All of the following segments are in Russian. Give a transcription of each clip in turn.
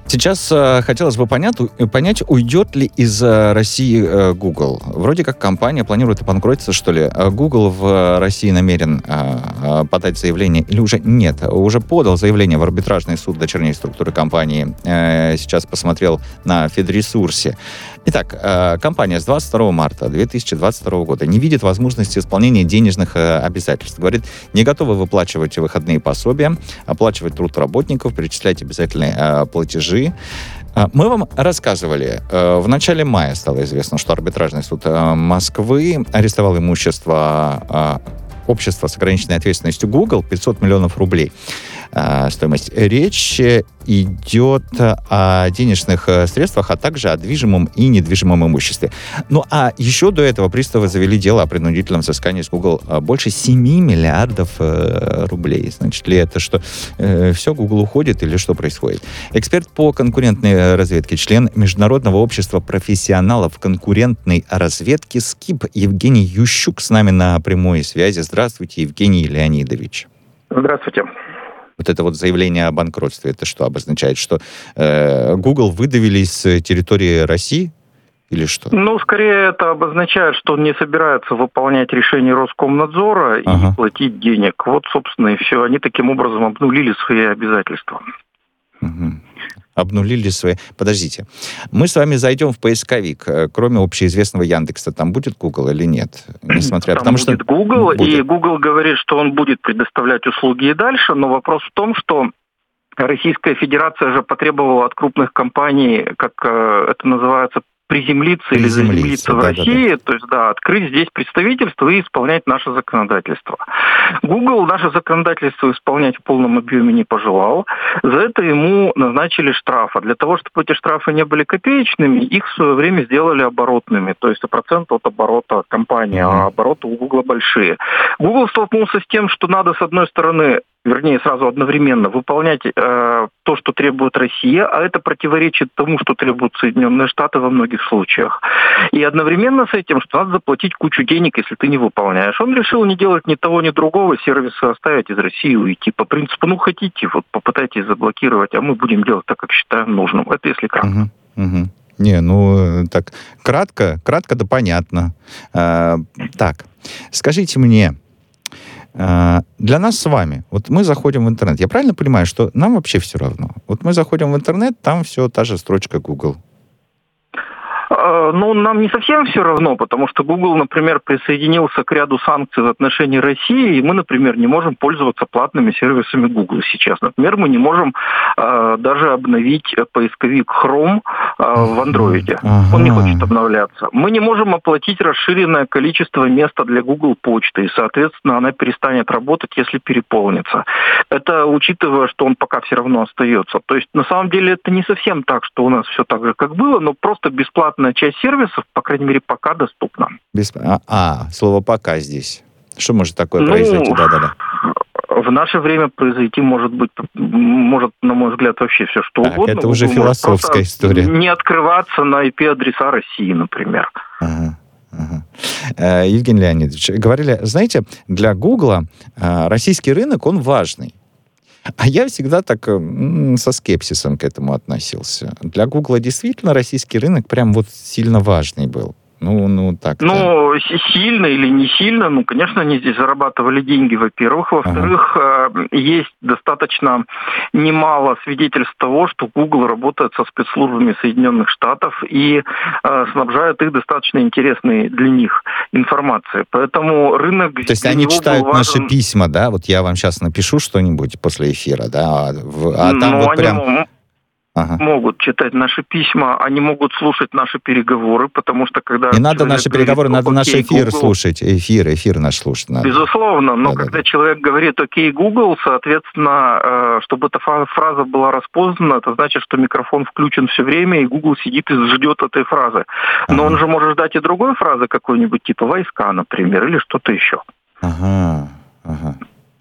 Сейчас хотелось бы понять, уйдет ли из России Google. Вроде как компания планирует обанкротиться, что ли. Google в России намерен подать заявление, или уже нет, уже подал заявление в арбитражный суд дочерней структуры компании. Сейчас посмотрел на Федресурсе. Итак, компания с 22 марта 2022 года не видит возможности исполнения денежных обязательств. Говорит, не готова выплачивать выходные пособия, оплачивать труд работников, перечислять обязательные платежи. Мы вам рассказывали, в начале мая стало известно, что арбитражный суд Москвы арестовал имущество общества с ограниченной ответственностью Google, 500 миллионов рублей стоимость. Речь идет о денежных средствах, а также о движимом и недвижимом имуществе. Ну, а еще до этого приставы завели дело о принудительном взыскании с Google больше 7 миллиардов рублей. Значит ли это, что все, Google уходит или что происходит? Эксперт по конкурентной разведке, член Международного общества профессионалов конкурентной разведки СКИП Евгений Ющук с нами на прямой связи. Здравствуйте, Евгений Леонидович. Здравствуйте. Вот это вот заявление о банкротстве, это что обозначает? Что Google выдавили с территории России или что? Ну, скорее это обозначает, что он не собирается выполнять решение Роскомнадзора и платить денег. Вот, собственно, и все. Они таким образом обнулили свои обязательства. Обнулили свои... Подождите. Мы с вами зайдем в поисковик. Кроме общеизвестного Яндекса, там будет Google или нет? Несмотря... Там будет Google, и Google говорит, что он будет предоставлять услуги и дальше, но вопрос в том, что Российская Федерация же потребовала от крупных компаний, как это называется, приземлиться или заземлиться в России, то есть, открыть здесь представительство и исполнять наше законодательство. Google наше законодательство исполнять в полном объеме не пожелал. За это ему назначили штраф. А для того, чтобы эти штрафы не были копеечными, их в свое время сделали оборотными, то есть процент от оборота компании, а обороты у Google большие. Google столкнулся с тем, что надо, с одной стороны, вернее, сразу одновременно выполнять то, что требует Россия, а это противоречит тому, что требуют Соединенные Штаты во многих случаях. И одновременно с этим, что надо заплатить кучу денег, если ты не выполняешь. Он решил не делать ни того, ни другого, сервисы оставить из России и уйти. По принципу, хотите, попытайтесь заблокировать, а мы будем делать так, как считаем нужным. Это если кратко. Не, так, кратко да понятно. Так, скажите мне, для нас с вами, вот мы заходим в интернет, я правильно понимаю, что нам вообще все равно? Вот мы заходим в интернет, там все та же строчка Google. Нам не совсем все равно, потому что Google, например, присоединился к ряду санкций в отношении России, и мы, например, не можем пользоваться платными сервисами Google сейчас. Например, мы не можем даже обновить поисковик Chrome в Android. Он не хочет обновляться. Мы не можем оплатить расширенное количество места для Google почты, и, соответственно, она перестанет работать, если переполнится. Это учитывая, что он пока все равно остается. То есть, на самом деле, это не совсем так, что у нас все так же, как было, но просто бесплатная часть сервисов, по крайней мере, пока доступна. Слово «пока» здесь. Что может такое произойти? Да. В наше время произойти может, на мой взгляд, вообще все что угодно. Это уже философская история. Не открываться на IP-адреса России, например. Евгений Леонидович, говорили, знаете, для Гугла российский рынок, он важный. А я всегда так со скепсисом к этому относился. Для Гугла действительно российский рынок прям вот сильно важный был. Сильно или не сильно, конечно, они здесь зарабатывали деньги, во-первых. Во-вторых, есть достаточно немало свидетельств того, что Google работает со спецслужбами Соединенных Штатов и снабжает их достаточно интересной для них информацией. Поэтому рынок... То есть они читают наши письма, да? Вот я вам сейчас напишу что-нибудь после эфира, да? Там вот прям... Могут читать наши письма, они могут слушать наши переговоры, потому что когда... Не надо наши переговоры, надо наш эфир слушать. Эфир наш слушать надо. Безусловно, но когда человек говорит «Окей, Google», соответственно, чтобы эта фраза была распознана, это значит, что микрофон включен все время, и Google сидит и ждет этой фразы. Но он же может ждать и другой фразы какой-нибудь, типа «войска», например, или что-то еще.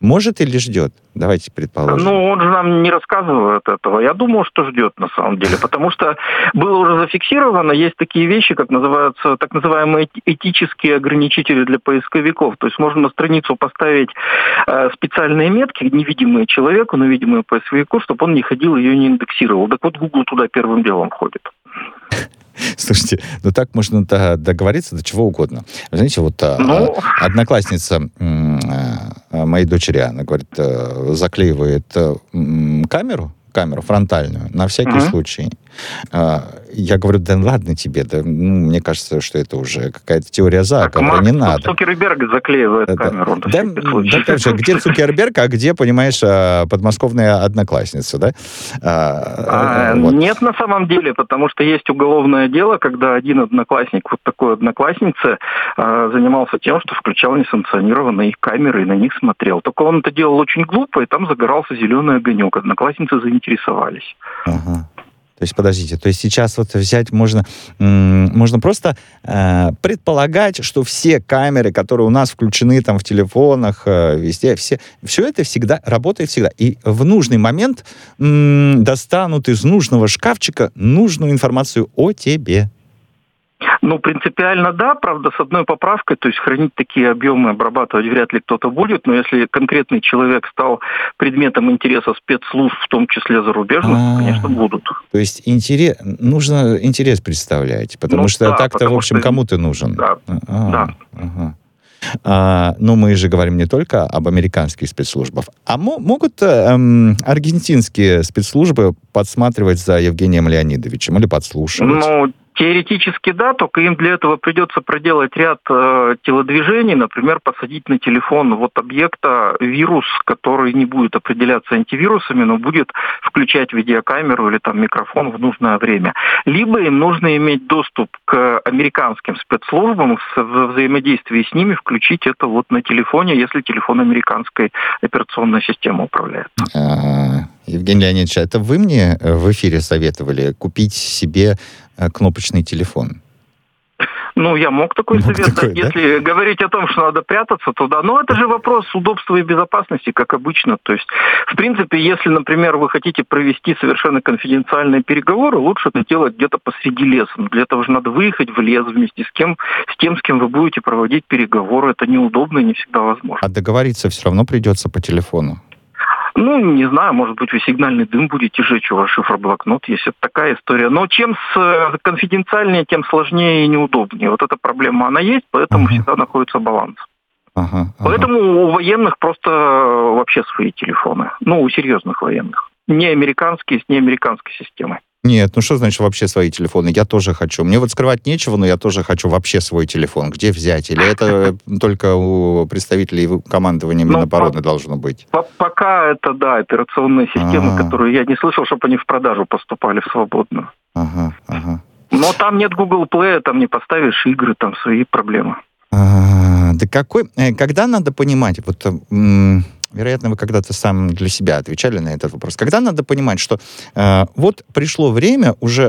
Может или ждет? Давайте предположим. Ну, он же нам не рассказывает этого. Я думаю, что ждет на самом деле, потому что было уже зафиксировано, есть такие вещи, как называются, так называемые этические ограничители для поисковиков. То есть можно на страницу поставить специальные метки, невидимые человеку, но видимые поисковику, чтобы он не ходил и ее не индексировал. Так вот, Google туда первым делом ходит. Слушайте, ну так можно договориться до чего угодно. Вы знаете, вот одноклассница моей дочери, она говорит, заклеивает камеру фронтальную, на всякий случай. Я говорю, да ладно тебе, да, мне кажется, что это уже какая-то теория заговора, не надо. Цукерберг заклеивает камеру. Да, где Цукерберг, а где, понимаешь, подмосковная одноклассница, да? Нет, на самом деле, потому что есть уголовное дело, когда один одноклассник, вот такой одноклассницы, занимался тем, что включал несанкционированные их камеры и на них смотрел. Только он это делал очень глупо, и там загорался зеленый огонек. Одноклассницы заинтересовались. Ага. То есть, подождите, то есть сейчас вот взять можно просто предполагать, что все камеры, которые у нас включены там в телефонах, везде, все это всегда работает всегда. И в нужный момент достанут из нужного шкафчика нужную информацию о тебе. Ну, принципиально да, правда, с одной поправкой, то есть хранить такие объемы, обрабатывать вряд ли кто-то будет, но если конкретный человек стал предметом интереса спецслужб, в том числе зарубежных, конечно, будут. То есть нужно интерес представлять, потому что да, так-то, в общем, кому ты нужен. Да. Но мы же говорим не только об американских спецслужбах. А могут аргентинские спецслужбы подсматривать за Евгением Леонидовичем или подслушивать? Ну, теоретически да, только им для этого придется проделать ряд телодвижений, например, посадить на телефон вот объекта вирус, который не будет определяться антивирусами, но будет включать видеокамеру или там микрофон в нужное время. Либо им нужно иметь доступ к американским спецслужбам, в взаимодействии с ними включить это вот на телефоне, если телефон американской операционной системы управляет. Евгений Леонидович, это вы мне в эфире советовали купить себе кнопочный телефон? Ну, я мог такой совет дать. Если говорить о том, что надо прятаться, то да. Но это же вопрос удобства и безопасности, как обычно. То есть, в принципе, если, например, вы хотите провести совершенно конфиденциальные переговоры, лучше это делать где-то посреди леса. Но для этого же надо выехать в лес вместе с тем, с кем вы будете проводить переговоры. Это неудобно и не всегда возможно. А договориться все равно придется по телефону? Ну, не знаю, может быть, вы сигнальный дым будете жечь, у вас шифроблокнот есть. Это такая история. Но чем конфиденциальнее, тем сложнее и неудобнее. Вот эта проблема, она есть, поэтому всегда находится баланс. Поэтому у военных просто вообще свои телефоны. Ну, у серьезных военных. Не американские, с неамериканской системой. Нет, ну что значит вообще свои телефоны? Я тоже хочу. Мне вот скрывать нечего, но я тоже хочу вообще свой телефон. Где взять? Или это только у представителей командования Минобороны должно быть? Пока это, да, операционные системы, которые я не слышал, чтобы они в продажу поступали в свободную. Но там нет Google Play, там не поставишь игры, там свои проблемы. Да когда надо понимать, вот... Вероятно, вы когда-то сам для себя отвечали на этот вопрос. Когда надо понимать, что вот пришло время уже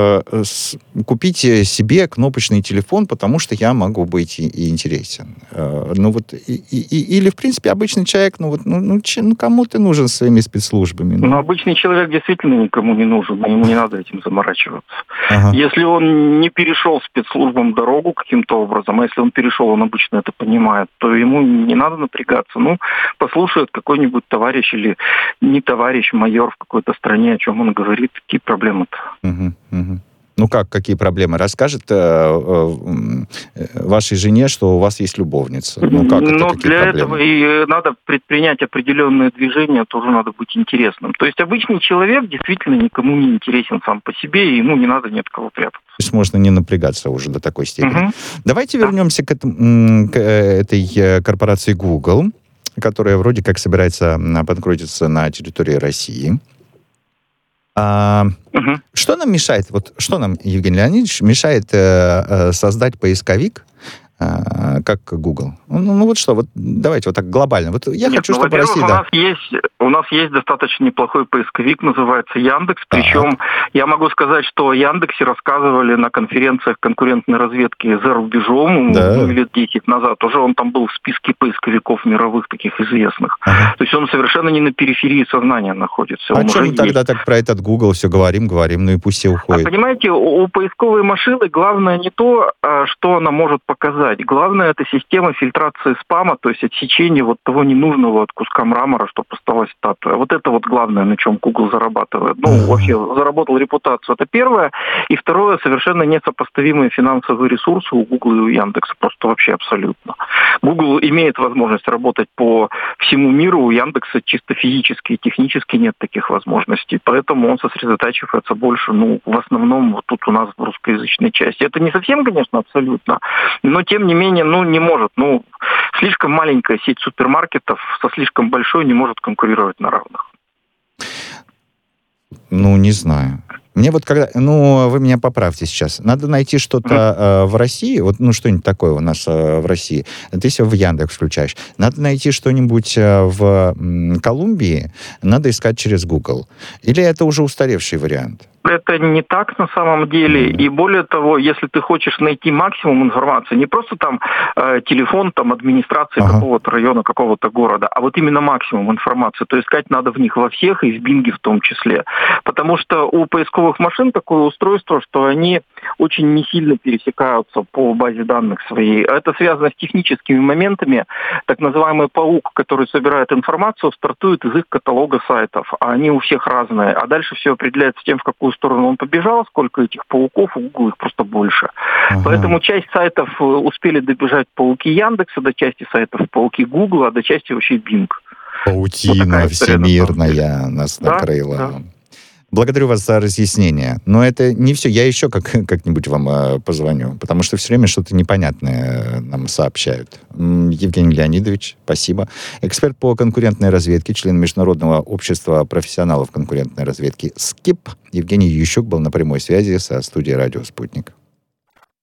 купить себе кнопочный телефон, потому что я могу быть и интересен. Или, в принципе, обычный человек, кому ты нужен своими спецслужбами? Ну, обычный человек действительно никому не нужен, ему не надо этим заморачиваться. Если он не перешел спецслужбам дорогу каким-то образом, а если он перешел, он обычно это понимает, то ему не надо напрягаться. Послушает какой-нибудь товарищ или не товарищ, майор в какой-то стране, о чем он говорит, какие проблемы-то. Ну как, какие проблемы? Расскажет вашей жене, что у вас есть любовница. Для этого и надо предпринять определенные движения, тоже надо быть интересным. То есть обычный человек действительно никому не интересен сам по себе, и ему не надо ни от кого прятаться. То есть можно не напрягаться уже до такой степени. Давайте вернемся к этой корпорации Google, которая вроде как собирается банкротиться на территории России. Что нам мешает, Евгений Леонидович, мешает создать поисковик, как Google? Ну вот что, вот давайте вот так глобально. Вот я хочу, чтобы во-первых, Россия... у нас есть достаточно неплохой поисковик, называется Яндекс. Причем я могу сказать, что о Яндексе рассказывали на конференциях конкурентной разведки за рубежом лет 10 назад. Уже он там был в списке поисковиков мировых таких известных. То есть он совершенно не на периферии сознания находится. А чем мы тогда так про этот Google все говорим, ну и пусть все уходят? Понимаете, у поисковой машины главное не то, что она может показать. Главное, это система фильтрации спама, то есть отсечения вот того ненужного от куска мрамора, чтобы осталась статуя. Вот это вот главное, на чем Google зарабатывает. Вообще, заработал репутацию. Это первое. И второе, совершенно несопоставимые финансовые ресурсы у Google и у Яндекса. Просто вообще абсолютно. Google имеет возможность работать по всему миру, у Яндекса чисто физически и технически нет таких возможностей. Поэтому он сосредотачивается больше, в основном, вот тут у нас в русскоязычной части. Это не совсем, конечно, абсолютно, но тем не менее, не может. Слишком маленькая сеть супермаркетов со слишком большой не может конкурировать на равных. Не знаю. Мне вот когда... вы меня поправьте сейчас. Надо найти что-то в России, что-нибудь такое у нас в России. Ты если в Яндекс включаешь. Надо найти что-нибудь в Колумбии, надо искать через Google. Или это уже устаревший вариант? Это не так на самом деле. И более того, если ты хочешь найти максимум информации, не просто там телефон администрации какого-то района, какого-то города, а вот именно максимум информации, то искать надо в них во всех, и в Бинге в том числе. Потому что у поисковых машин такое устройство, что они очень не сильно пересекаются по базе данных своей. Это связано с техническими моментами. Так называемый паук, который собирает информацию, стартует из их каталога сайтов. А они у всех разные. А дальше все определяется тем, в какую сторону он побежал, сколько этих пауков, у Google их просто больше. Поэтому часть сайтов успели добежать пауки Яндекса, до части сайтов пауки Google, а до части вообще Bing. Паутина вот всемирная нас накрыла. Да. Благодарю вас за разъяснение. Но это не все. Я еще как-нибудь вам позвоню, потому что все время что-то непонятное нам сообщают. Евгений Леонидович, спасибо. Эксперт по конкурентной разведке, член Международного общества профессионалов конкурентной разведки СКИП Евгений Ющук был на прямой связи со студией «Радио Спутник».